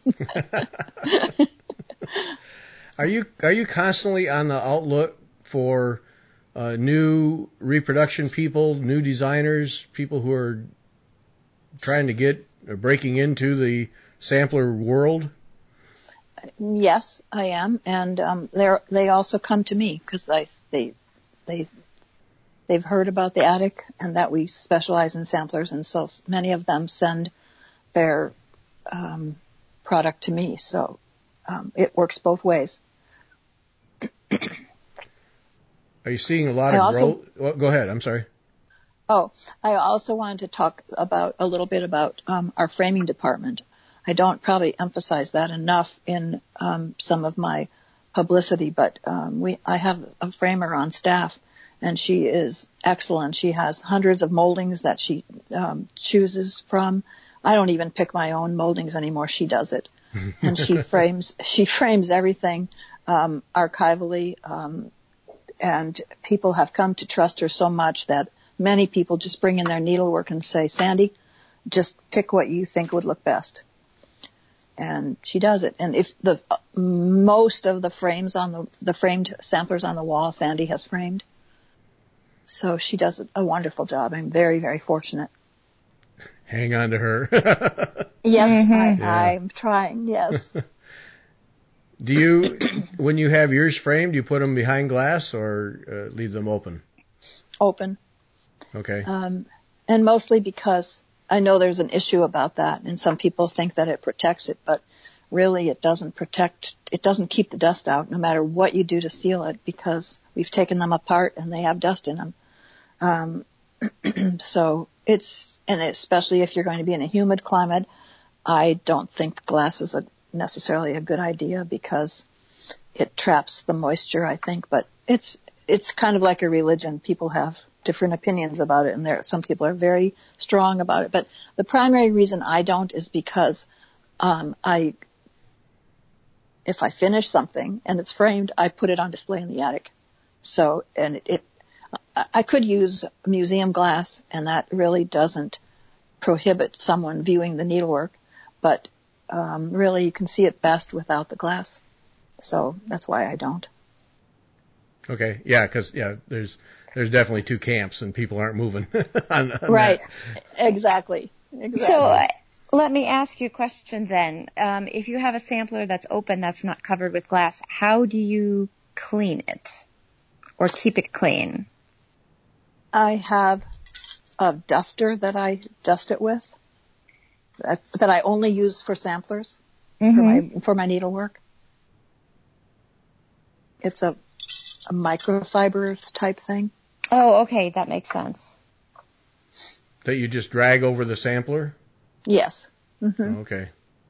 Are you constantly on the outlook for new reproduction people, new designers, people who are trying to get or breaking into the sampler world? Yes, I am, and they also come to me because they've heard about the attic and that we specialize in samplers, and so many of them send their product to me. So it works both ways. Are you seeing a lot of growth? Well, go ahead. I'm sorry. Oh, I also wanted to talk a little bit about our framing department. I don't probably emphasize that enough in some of my publicity, but I have a framer on staff, and she is excellent. She has hundreds of moldings that she chooses from. I don't even pick my own moldings anymore. She does it, and she frames everything archivally, and people have come to trust her so much that many people just bring in their needlework and say, "Sandy, just pick what you think would look best." And she does it. And if most of the frames on the framed samplers on the wall, Sandy has framed. So she does a wonderful job. I'm very, very fortunate. Hang on to her. Yes, Mm-hmm. I'm trying. Yes. Do you, when you have yours framed, you put them behind glass or leave them open? Open. Okay. And mostly because I know there's an issue about that, and some people think that it protects it, but really it doesn't protect, it doesn't keep the dust out no matter what you do to seal it, because we've taken them apart and they have dust in them. So and especially if you're going to be in a humid climate, I don't think glass is necessarily a good idea because it traps the moisture, I think, but it's kind of like a religion. People have different opinions about it, and some people are very strong about it. But the primary reason I don't is because if I finish something and it's framed, I put it on display in the attic. So, and I could use museum glass, and that really doesn't prohibit someone viewing the needlework, but really you can see it best without the glass. So that's why I don't. Okay, yeah, because there's definitely two camps, and people aren't moving on Right, that. Exactly. So let me ask you a question then. If you have a sampler that's open, that's not covered with glass, how do you clean it or keep it clean? I have a duster that I dust it with, that I only use for samplers for my needlework. It's a microfiber type thing. Oh, okay, that makes sense. That you just drag over the sampler? Yes. Okay.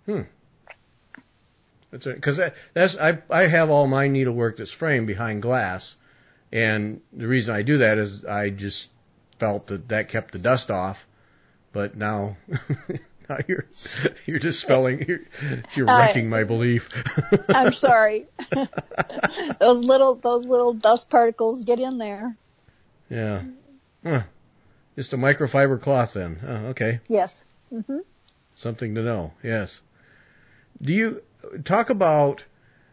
That's it. Because I have all my needlework that's framed behind glass, and the reason I do that is I just felt that kept the dust off. But now, now you're dispelling, you're wrecking my belief. I'm sorry. Those little dust particles get in there. Yeah. Huh. Just a microfiber cloth then. Oh, okay. Yes. Something to know. Yes. Do you talk about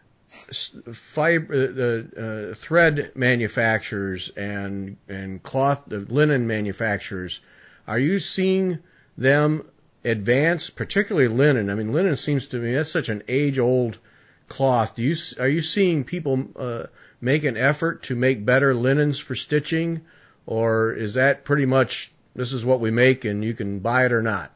fiber, thread manufacturers and cloth, linen manufacturers? Are you seeing them advance, particularly linen? I mean, linen seems to me that's such an age-old cloth. Are you seeing people make an effort to make better linens for stitching, or is that pretty much this is what we make and you can buy it or not?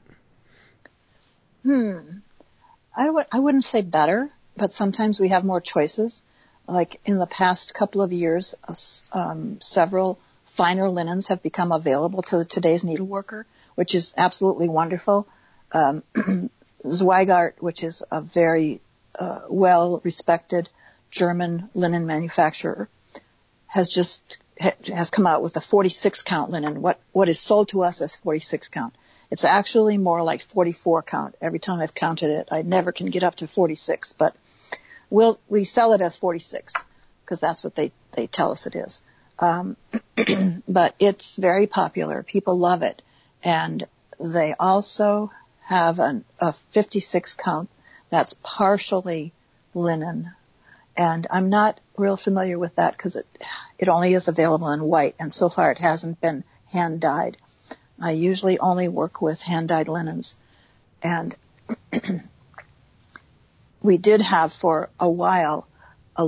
I wouldn't say better, but sometimes we have more choices. Like in the past couple of years, several finer linens have become available to today's needleworker, which is absolutely wonderful. Zweigart, which is a very well-respected German linen manufacturer, has come out with a 46 count linen. What is sold to us as 46 count. It's actually more like 44 count. Every time I've counted it, I never can get up to 46, but we sell it as 46 because that's what they tell us it is. But it's very popular. People love it. And they also have a 56 count that's partially linen. And I'm not real familiar with that because it only is available in white, and so far it hasn't been hand dyed. I usually only work with hand dyed linens. And we did have for a while a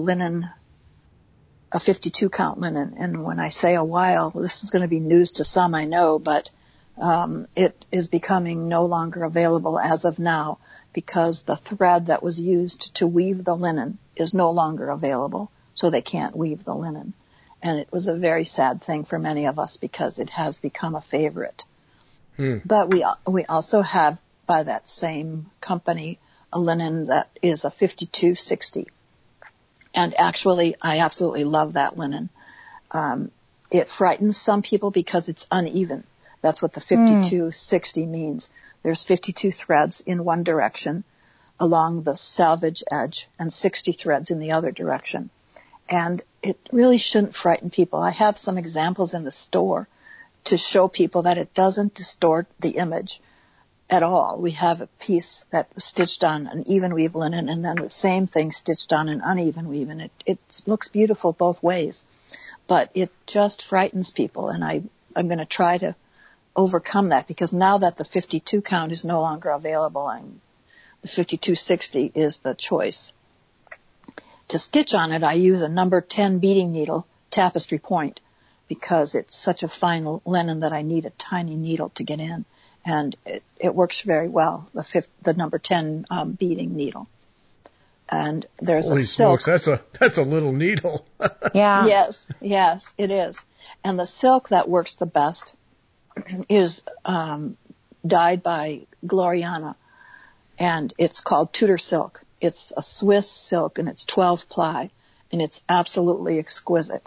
52 count linen. And when I say a while, this is going to be news to some, I know, but it is becoming no longer available as of now because the thread that was used to weave the linen is no longer available, so they can't weave the linen. And it was a very sad thing for many of us because it has become a favorite. But we also have, by that same company, a linen that is a 5260. And actually, I absolutely love that linen. It frightens some people because it's uneven. That's what the 5260 means. There's 52 threads in one direction along the selvage edge and 60 threads in the other direction. And it really shouldn't frighten people. I have some examples in the store to show people that it doesn't distort the image at all. We have a piece that was stitched on an even weave linen and then the same thing stitched on an uneven weave, and it looks beautiful both ways. But it just frightens people, and I'm going to try to overcome that because now that the 52 count is no longer available and the 5260 is the choice. To stitch on it, I use a number 10 beading needle, tapestry point, because it's such a fine linen that I need a tiny needle to get in. And it works very well, the number 10 beading needle. And there's Holy a silk. Smokes, that's a little needle. Yeah. Yes, it is. And the silk that works the best is dyed by Gloriana, and it's called Tudor silk. It's a Swiss silk, and it's 12 ply, and it's absolutely exquisite.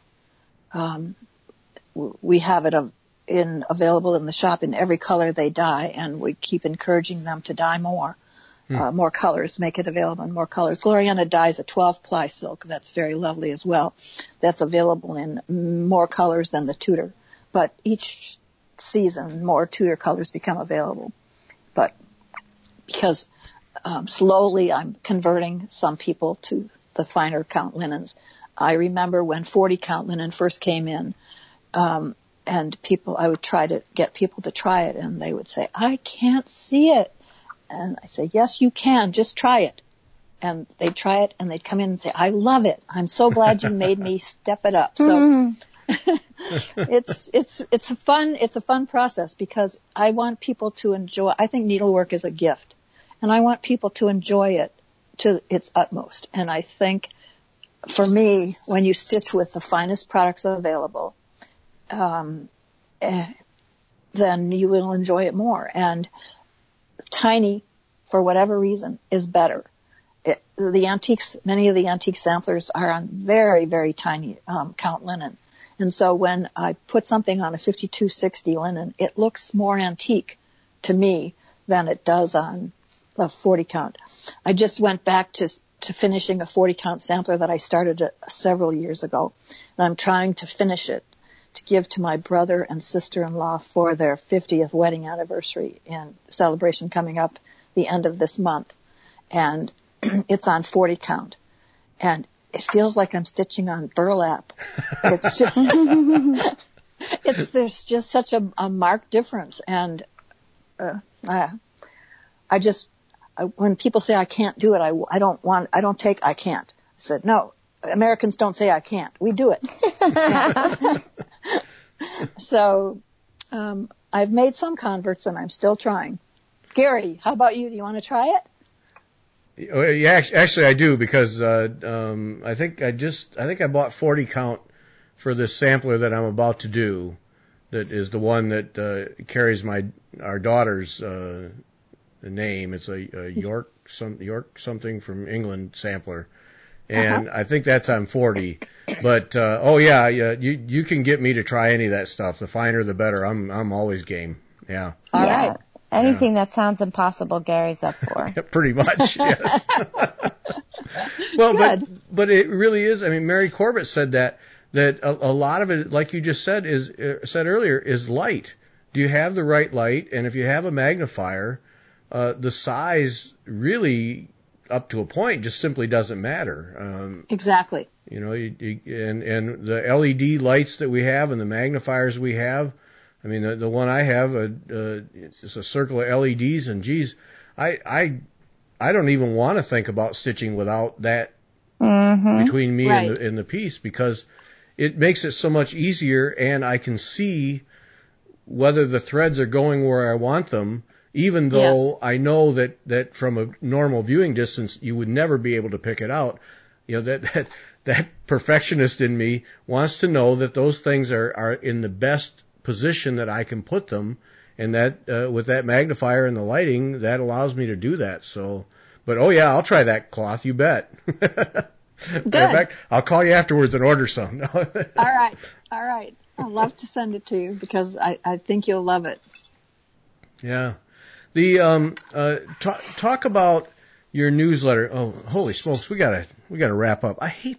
We have it available in the shop in every color they dye, and we keep encouraging them to dye more. more colors, make it available in more colors. Gloriana dyes a 12-ply silk that's very lovely as well. That's available in more colors than the Tudor. But each season, more Tudor colors become available. But because slowly I'm converting some people to the finer count linens. I remember when 40 count linen first came in, and I would try to get people to try it, and they would say, I can't see it. And I say, yes, you can. Just try it. And they'd try it, and they'd come in and say, I love it. I'm so glad you made me step it up. So it's a fun process because I want people to enjoy. I think needlework is a gift, and I want people to enjoy it to its utmost. And I think for me, when you stitch with the finest products available, then you will enjoy it more. And tiny, for whatever reason, is better. The antiques, many of the antique samplers are on very, very tiny count linen. And so when I put something on a 5260 linen, it looks more antique to me than it does on a 40 count. I just went back to finishing a 40 count sampler that I started several years ago. And I'm trying to finish it to give to my brother and sister-in-law for their 50th wedding anniversary and celebration coming up the end of this month. And it's on 40 count. And it feels like I'm stitching on burlap. It's just, there's just such a marked difference. And, when people say I can't do it, I don't take I can't. I said, no, Americans don't say I can't. We do it. So, I've made some converts and I'm still trying. Gary, how about you? Do you want to try it? Yeah, actually I do because, I think I bought 40 count for this sampler that I'm about to do. That is the one that, carries our daughter's, name. It's a York something from England sampler. And I think that's on 40. But, you can get me to try any of that stuff. The finer, the better. I'm always game. Yeah. All right. Anything that sounds impossible, Gary's up for. Pretty much, yes. Well, but it really is. I mean, Mary Corbett said that a lot of it, like you just said earlier, is light. Do you have the right light? And if you have a magnifier, the size really, up to a point, just simply doesn't matter. Exactly. You know, and the LED lights that we have and the magnifiers we have. I mean, the one I have, it's a circle of LEDs, and geez, I don't even want to think about stitching without that between me and the piece, because it makes it so much easier, and I can see whether the threads are going where I want them, even though I know that from a normal viewing distance you would never be able to pick it out. You know, that perfectionist in me wants to know that those things are in the best position that I can put them, and that with that magnifier and the lighting, that allows me to do that. So, but I'll try that cloth, you bet. Good. In fact, I'll call you afterwards and order some. All right. I'd love to send it to you because I think you'll love it. Yeah. The talk about your newsletter. Oh, holy smokes, we gotta wrap up. I hate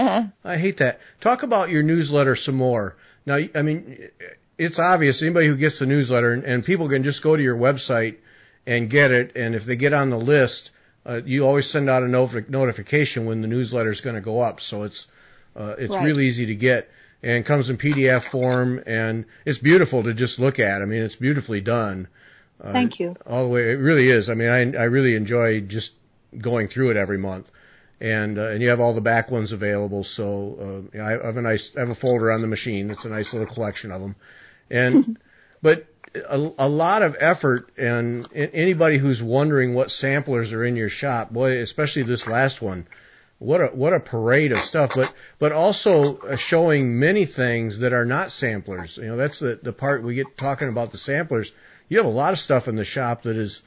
that. Talk about your newsletter some more. Now, I mean, it's obvious anybody who gets the newsletter, and people can just go to your website and get it. And if they get on the list, you always send out a notification when the newsletter is going to go up. So it's really easy to get, and comes in PDF form, and it's beautiful to just look at. I mean, it's beautifully done. Thank you. All the way, it really is. I mean, I really enjoy just going through it every month, and you have all the back ones available. So I have a folder on the machine. It's a nice little collection of them, and but a lot of effort, and anybody who's wondering what samplers are in your shop, boy, especially this last one, what a parade of stuff, but also showing many things that are not samplers. You know, that's the part we get talking about the samplers. You have a lot of stuff in the shop that is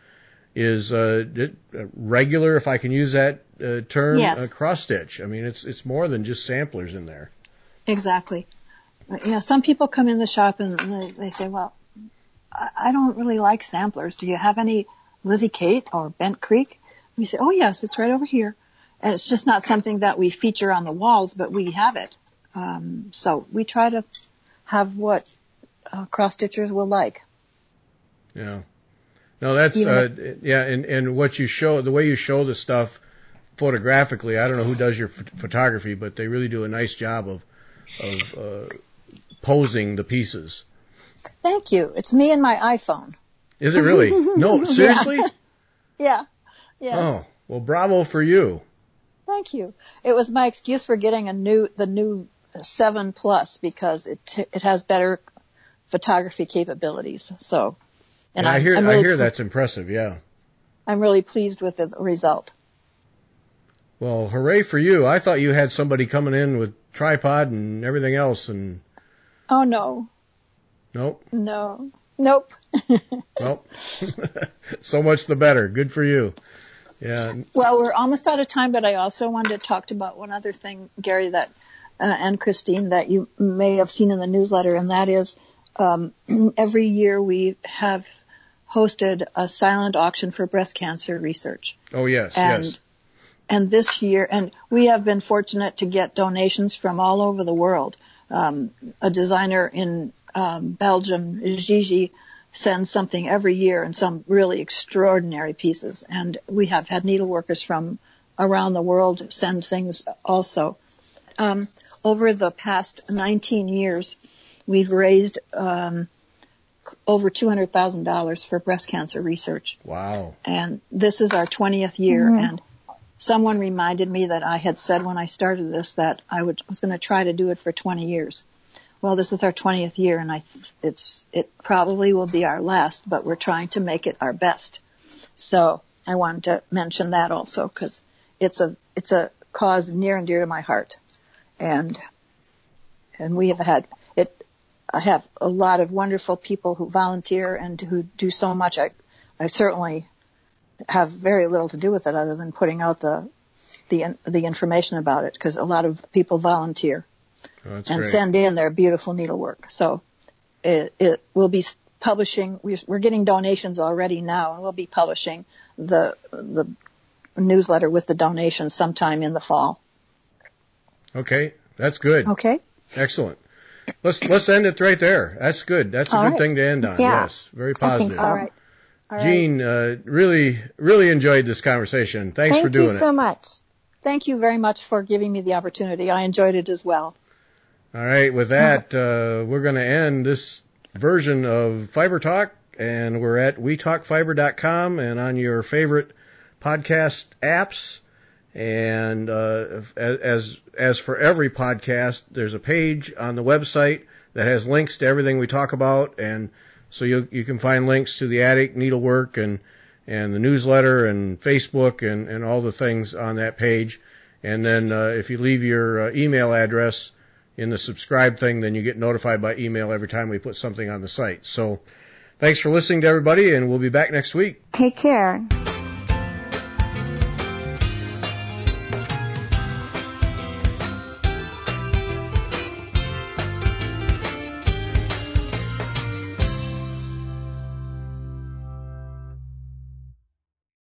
regular, if I can use that term, cross stitch. I mean, it's more than just samplers in there. Exactly. Some people come in the shop and they say, well, I don't really like samplers. Do you have any Lizzie Kate or Bent Creek? we say, oh yes, it's right over here. And it's just not something that we feature on the walls, but we have it. So we try to have what cross-stitchers will like. Yeah. No, that's, and what you show, the way you show the stuff photographically, I don't know who does your photography, but they really do a nice job of posing the pieces. Thank you. It's me and my iPhone. Is it really? No, seriously? Yeah. Yes. Oh, well, bravo for you. Thank you. It was my excuse for getting the new 7 Plus because it has better photography capabilities. So, and I really hear that's impressive. Yeah. I'm really pleased with the result. Well, hooray for you. I thought you had somebody coming in with tripod and everything else and. Oh no. Nope. No. Nope. Well, so much the better. Good for you. Yeah. Well, we're almost out of time, but I also wanted to talk about one other thing, Gary, that and Christine, that you may have seen in the newsletter, and that is every year we have hosted a silent auction for breast cancer research. Oh, yes, yes. And this year, and we have been fortunate to get donations from all over the world. A designer in Belgium, Gigi, sends something every year and some really extraordinary pieces. And we have had needleworkers from around the world send things also. Over the past 19 years, we've raised over $200,000 for breast cancer research. Wow. And this is our 20th year. Mm-hmm. And someone reminded me that I had said when I started this that I was going to try to do it for 20 years. Well, this is our 20th year, and it probably will be our last, but we're trying to make it our best. So I wanted to mention that also because it's a cause near and dear to my heart, and we have had it. I have a lot of wonderful people who volunteer and who do so much. I certainly have very little to do with it other than putting out the information about it because a lot of people volunteer. Oh, and great. Send in their beautiful needlework. So it will be publishing. We're getting donations already now, and we'll be publishing the newsletter with the donations sometime in the fall. Okay, that's good. Okay, excellent. Let's end it right there. That's good. That's a good thing to end on. Yeah. Yes, very positive. I think so. All right. Jean, really enjoyed this conversation. Thanks for doing it. Thank you so much. Thank you very much for giving me the opportunity. I enjoyed it as well. All right, with that, we're going to end this version of Fiber Talk, and we're at wetalkfiber.com and on your favorite podcast apps. And as for every podcast, there's a page on the website that has links to everything we talk about, and so you can find links to the Attic Needlework and the newsletter and Facebook and all the things on that page. And then if you leave your email address in the subscribe thing, then you get notified by email every time we put something on the site. So thanks for listening to everybody, and we'll be back next week. Take care.